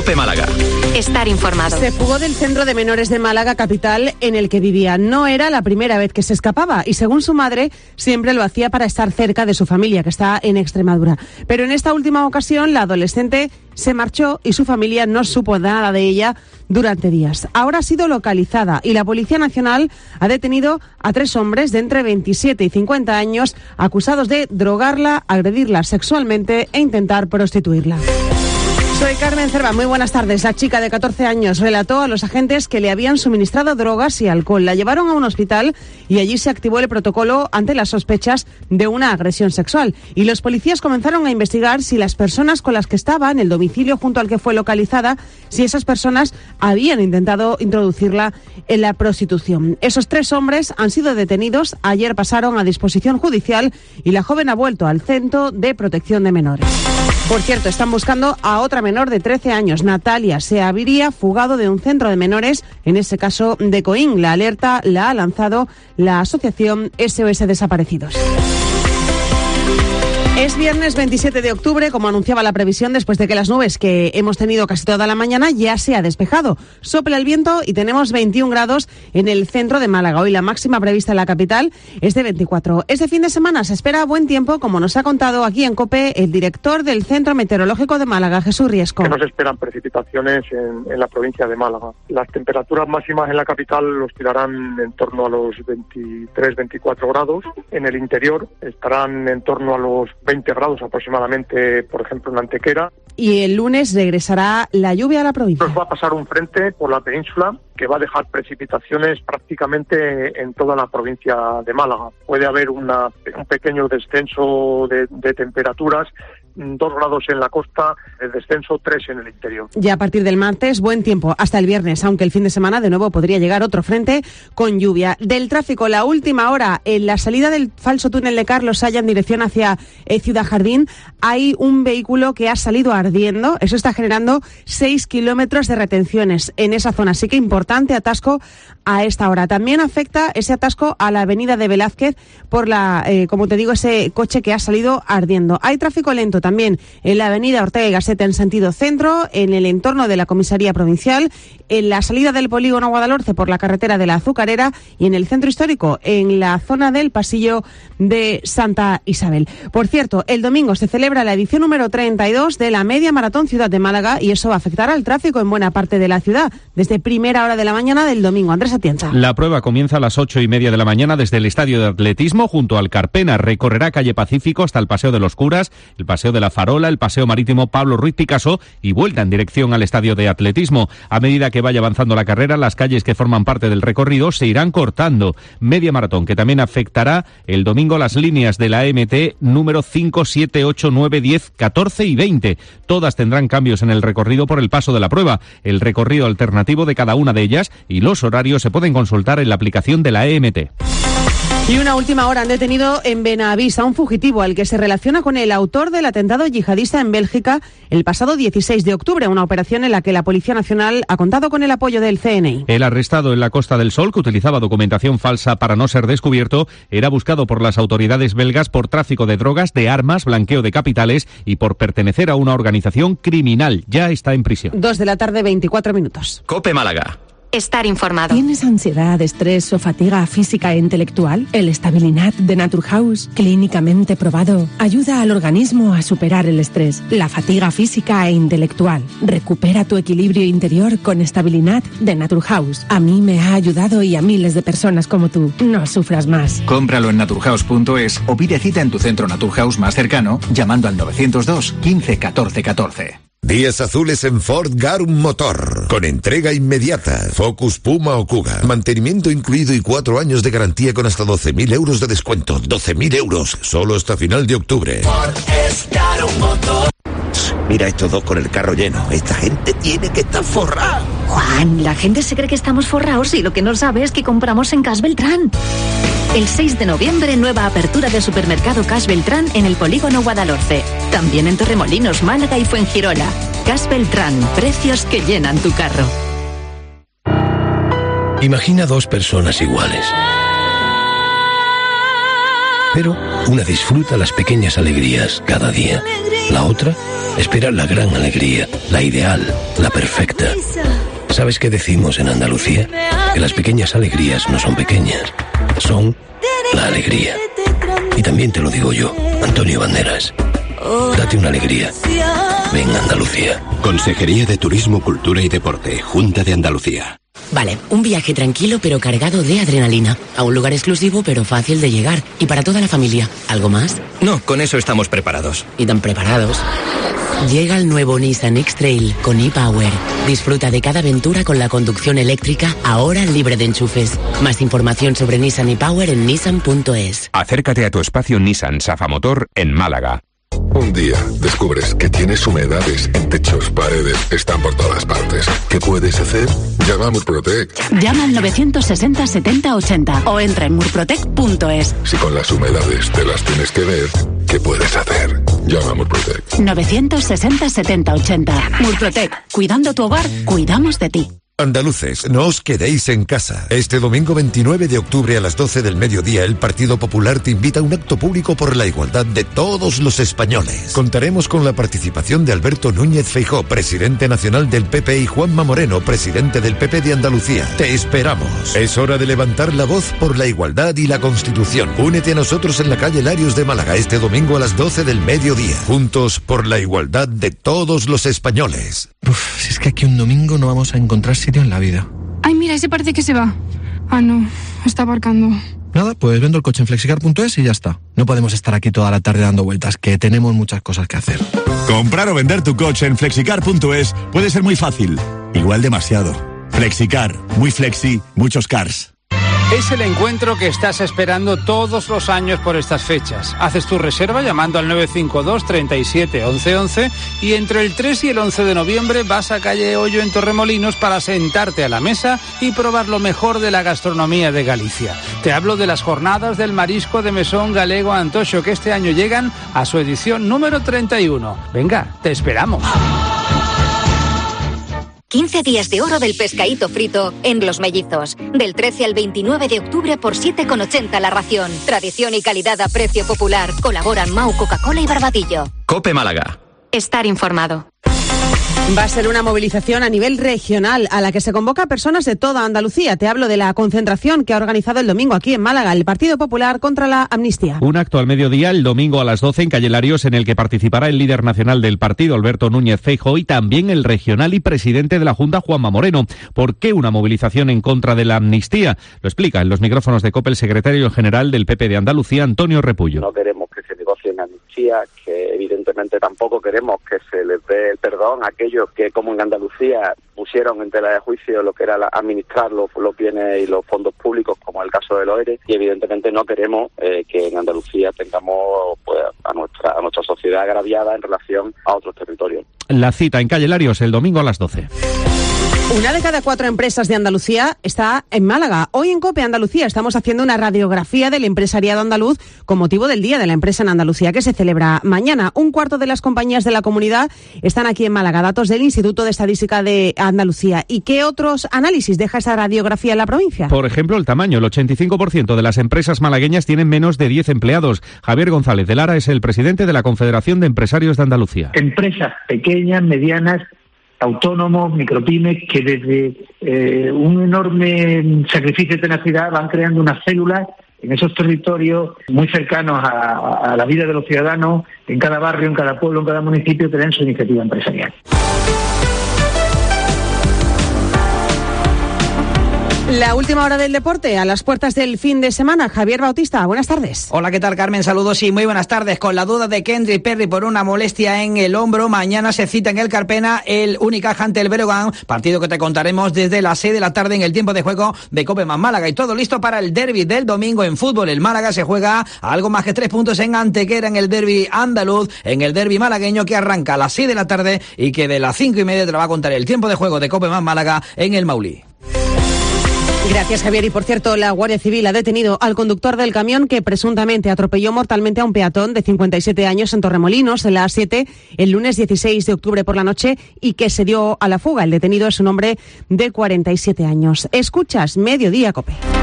COPE Málaga. Estar informado. Se fugó del centro de menores de Málaga capital en el que vivía. No era la primera vez que se escapaba y, según su madre, siempre lo hacía para estar cerca de su familia, que está en Extremadura. Pero en esta última ocasión, la adolescente se marchó y su familia no supo nada de ella durante días. Ahora ha sido localizada y la Policía Nacional ha detenido a 3 hombres de entre 27 y 50 años acusados de drogarla, agredirla sexualmente e intentar prostituirla. Soy Carmen Cerva, muy buenas tardes. La chica de 14 años relató a los agentes que le habían suministrado drogas y alcohol. La llevaron a un hospital y allí se activó el protocolo ante las sospechas de una agresión sexual. Y los policías comenzaron a investigar si las personas con las que estaba en el domicilio junto al que fue localizada, si esas personas habían intentado introducirla en la prostitución. Esos 3 hombres han sido detenidos. Ayer pasaron a disposición judicial y la joven ha vuelto al Centro de Protección de Menores. Por cierto, están buscando a otra menor de 13 años. Natalia se habría fugado de un centro de menores, en ese caso de Coín. La alerta la ha lanzado la asociación SOS Desaparecidos. Es viernes 27 de octubre, como anunciaba la previsión, después de que las nubes que hemos tenido casi toda la mañana ya se ha despejado. Sopla el viento y tenemos 21 grados en el centro de Málaga. Hoy la máxima prevista en la capital es de 24. Este fin de semana se espera buen tiempo, como nos ha contado aquí en COPE el director del Centro Meteorológico de Málaga, Jesús Riesco. Que no se esperan precipitaciones en la provincia de Málaga. Las temperaturas máximas en la capital oscilarán en torno a los 23-24 grados. En el interior estarán en torno a los 20 grados aproximadamente, por ejemplo, en Antequera. Y el lunes regresará la lluvia a la provincia. Nos va a pasar un frente por la península que va a dejar precipitaciones prácticamente en toda la provincia de Málaga. Puede haber un pequeño descenso de temperaturas, 2 grados en la costa, el descenso 3 en el interior. Ya a partir del martes, buen tiempo hasta el viernes, aunque el fin de semana de nuevo podría llegar otro frente con lluvia. Del tráfico, la última hora, en la salida del falso túnel de Carlos Saya en dirección hacia Ciudad Jardín, hay un vehículo que ha salido ardiendo. Eso está generando 6 kilómetros de retenciones en esa zona, así que importante atasco a esta hora. También afecta ese atasco a la avenida de Velázquez por como te digo, ese coche que ha salido ardiendo. Hay tráfico lento también en la avenida Ortega y Gasset en sentido centro, en el entorno de la comisaría provincial, en la salida del polígono Guadalhorce por la carretera de la Azucarera y en el centro histórico, en la zona del pasillo de Santa Isabel. Por cierto, el domingo se celebra la edición número 32 de la Media Maratón Ciudad de Málaga y eso afectará al tráfico en buena parte de la ciudad, desde primera hora de la mañana del domingo. Andrés Atienza. La prueba comienza a las 8:30 de la mañana desde el estadio de atletismo junto al Carpena. Recorrerá calle Pacífico hasta el Paseo de los Curas, el Paseo de la Farola, el Paseo Marítimo Pablo Ruiz Picasso y vuelta en dirección al estadio de atletismo. A medida que vaya avanzando la carrera, las calles que forman parte del recorrido se irán cortando. Media maratón que también afectará el domingo las líneas de la MT número 5, 7, 8, 9, 10, 14 y 20. Todas tendrán cambios en el recorrido por el paso de la prueba. El recorrido alternativo de cada una de ellas y los horarios se pueden consultar en la aplicación de la EMT. Y una última hora, han detenido en Benavís a un fugitivo al que se relaciona con el autor del atentado yihadista en Bélgica el pasado 16 de octubre, una operación en la que la Policía Nacional ha contado con el apoyo del CNI. El arrestado en la Costa del Sol, que utilizaba documentación falsa para no ser descubierto, era buscado por las autoridades belgas por tráfico de drogas, de armas, blanqueo de capitales y por pertenecer a una organización criminal. Ya está en prisión. 2 de la tarde, 24 minutos. COPE Málaga. Estar informado. ¿Tienes ansiedad, estrés o fatiga física e intelectual? El Stabilinat de Naturhaus, clínicamente probado, ayuda al organismo a superar el estrés, la fatiga física e intelectual. Recupera tu equilibrio interior con Stabilinat de Naturhaus. A mí me ha ayudado y a miles de personas como tú. No sufras más. Cómpralo en naturhaus.es o pide cita en tu centro Naturhaus más cercano llamando al 902 15 14 14. Días azules en Ford Garum Motor, con entrega inmediata, Focus, Puma o Kuga, mantenimiento incluido y 4 años de garantía con hasta 12.000 euros de descuento. 12.000 euros, solo hasta final de octubre. Ford es Garum Motor. Mira estos dos con el carro lleno, esta gente tiene que estar forrada. Juan, la gente se cree que estamos forrados y lo que no sabe es que compramos en Cas Beltrán. El 6 de noviembre, nueva apertura de supermercado Cas Beltrán en el polígono Guadalhorce. También en Torremolinos, Málaga y Fuengirola. Cas Beltrán, precios que llenan tu carro. Imagina 2 personas iguales. Pero una disfruta las pequeñas alegrías cada día. La otra espera la gran alegría, la ideal, la perfecta. ¿Sabes qué decimos en Andalucía? Que las pequeñas alegrías no son pequeñas, son la alegría. Y también te lo digo yo, Antonio Banderas. Date una alegría. Ven Andalucía. Consejería de Turismo, Cultura y Deporte, Junta de Andalucía. Vale, un viaje tranquilo pero cargado de adrenalina. A un lugar exclusivo pero fácil de llegar. Y para toda la familia. ¿Algo más? No, con eso estamos preparados. ¿Y tan preparados? Llega el nuevo Nissan X-Trail con ePower. Disfruta de cada aventura con la conducción eléctrica, ahora libre de enchufes. Más información sobre Nissan ePower en nissan.es. Acércate a tu espacio Nissan Safa Motor en Málaga. Un día descubres que tienes humedades en techos, paredes, están por todas partes. ¿Qué puedes hacer? Llama a Murprotec. Llama al 960 70 80 o entra en murprotec.es. Si con las humedades te las tienes que ver, ¿qué puedes hacer? Llama a Murprotec. 960 70 80. Murprotec. Cuidando tu hogar, cuidamos de ti. Andaluces, no os quedéis en casa. Este domingo 29 de octubre a las 12 del mediodía, el Partido Popular te invita a un acto público por la igualdad de todos los españoles. Contaremos con la participación de Alberto Núñez Feijóo, presidente nacional del PP, y Juanma Moreno, presidente del PP de Andalucía. Te esperamos. Es hora de levantar la voz por la igualdad y la Constitución. Únete a nosotros en la calle Larios de Málaga este domingo a las 12 del mediodía. Juntos por la igualdad de todos los españoles. Si es que aquí un domingo no vamos a encontrar sitio en la vida. Ay, mira, ese parece que se va. Ah, no, está aparcando. Nada, pues vendo el coche en flexicar.es y ya está. No podemos estar aquí toda la tarde dando vueltas, que tenemos muchas cosas que hacer. Comprar o vender tu coche en flexicar.es puede ser muy fácil, igual demasiado. Flexicar, muy flexi, muchos cars. Es el encuentro que estás esperando todos los años por estas fechas. Haces tu reserva llamando al 952 37 11 11 y entre el 3 y el 11 de noviembre vas a calle Hoyo en Torremolinos para sentarte a la mesa y probar lo mejor de la gastronomía de Galicia. Te hablo de las jornadas del marisco de Mesón Galego Antocho, que este año llegan a su edición número 31. Venga, te esperamos. 15 días de oro del pescadito frito en Los Mellizos. Del 13 al 29 de octubre por 7,80 la ración. Tradición y calidad a precio popular. Colaboran Mau, Coca-Cola y Barbadillo. COPE Málaga. Estar informado. Va a ser una movilización a nivel regional a la que se convoca a personas de toda Andalucía. Te hablo de la concentración que ha organizado el domingo aquí en Málaga el Partido Popular contra la amnistía. Un acto al mediodía el domingo a las 12 en Calle Larios, en el que participará el líder nacional del partido, Alberto Núñez Feijóo, y también el regional y presidente de la Junta, Juanma Moreno. ¿Por qué una movilización en contra de la amnistía? Lo explica en los micrófonos de COPE el secretario general del PP de Andalucía, Antonio Repullo. No queremos que se negocie en amnistía, que evidentemente tampoco queremos que se les dé el perdón a aquellos que, como en Andalucía, pusieron en tela de juicio lo que era administrar los bienes y los fondos públicos, como el caso de los ERE, y evidentemente no queremos que en Andalucía tengamos pues, a nuestra sociedad agraviada en relación a otros territorios. La cita en Calle Larios el domingo a las 12. Una de cada 4 empresas de Andalucía está en Málaga. Hoy en COPE Andalucía estamos haciendo una radiografía del empresariado andaluz con motivo del Día de la Empresa en Andalucía, que se celebra mañana. 1/4 de las compañías de la comunidad están aquí en Málaga. Datos del Instituto de Estadística de Andalucía. ¿Y qué otros análisis deja esa radiografía en la provincia? Por ejemplo, el tamaño. El 85% de las empresas malagueñas tienen menos de 10 empleados. Javier González de Lara es el presidente de la Confederación de Empresarios de Andalucía. Empresas pequeñas, medianas, autónomos, micropymes, que desde un enorme sacrificio de tenacidad van creando unas células en esos territorios muy cercanos a la vida de los ciudadanos, en cada barrio, en cada pueblo, en cada municipio, tienen su iniciativa empresarial. La última hora del deporte, a las puertas del fin de semana. Javier Bautista, buenas tardes. Hola, ¿qué tal, Carmen? Saludos y muy buenas tardes. Con la duda de Kendrick Perry por una molestia en el hombro, mañana se cita en el Carpena el Unicaja ante el Breogán, partido que te contaremos desde las 6 de la tarde en el tiempo de juego de COPE más Málaga. Y todo listo para el derbi del domingo en fútbol. El Málaga se juega a algo más que 3 puntos en Antequera en el derbi andaluz, en el derbi malagueño que arranca a las 6 de la tarde y que de las 5:30 te lo va a contar el tiempo de juego de COPE más Málaga en el Maulí. Gracias, Javier. Y por cierto, la Guardia Civil ha detenido al conductor del camión que presuntamente atropelló mortalmente a un peatón de 57 años en Torremolinos, en la A7, el lunes 16 de octubre por la noche, y que se dio a la fuga. El detenido es un hombre de 47 años. Escuchas Mediodía COPE.